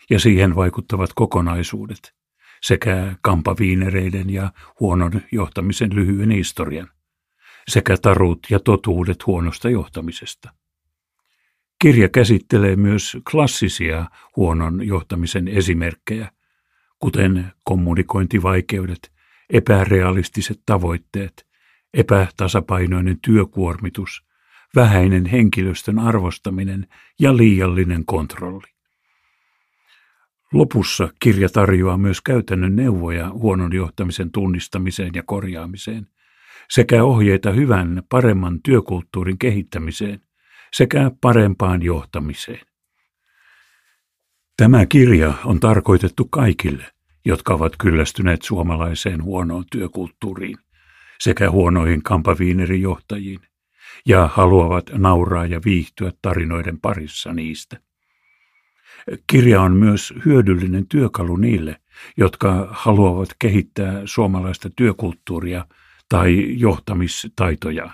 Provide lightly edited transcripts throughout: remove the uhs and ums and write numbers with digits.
ja siihen vaikuttavat kokonaisuudet, sekä kampaviinereiden ja huonon johtamisen lyhyen historian, sekä tarut ja totuudet huonosta johtamisesta. Kirja käsittelee myös klassisia huonon johtamisen esimerkkejä, kuten kommunikointivaikeudet, epärealistiset tavoitteet, epätasapainoinen työkuormitus, vähäinen henkilöstön arvostaminen ja liiallinen kontrolli. Lopussa kirja tarjoaa myös käytännön neuvoja huonon johtamisen tunnistamiseen ja korjaamiseen, sekä ohjeita hyvän, paremman työkulttuurin kehittämiseen sekä parempaan johtamiseen. Tämä kirja on tarkoitettu kaikille, jotka ovat kyllästyneet suomalaiseen huonoon työkulttuuriin sekä huonoihin kampaviinerijohtajiin ja haluavat nauraa ja viihtyä tarinoiden parissa niistä. Kirja on myös hyödyllinen työkalu niille, jotka haluavat kehittää suomalaista työkulttuuria tai johtamistaitojaan.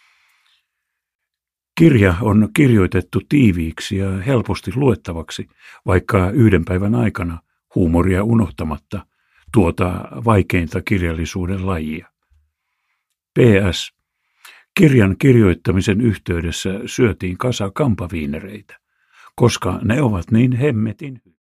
Kirja on kirjoitettu tiiviiksi ja helposti luettavaksi, vaikka yhden päivän aikana huumoria unohtamatta tuota vaikeinta kirjallisuuden lajia. PS. Kirjan kirjoittamisen yhteydessä syötiin kasa kampaviinereitä, koska ne ovat niin hemmetin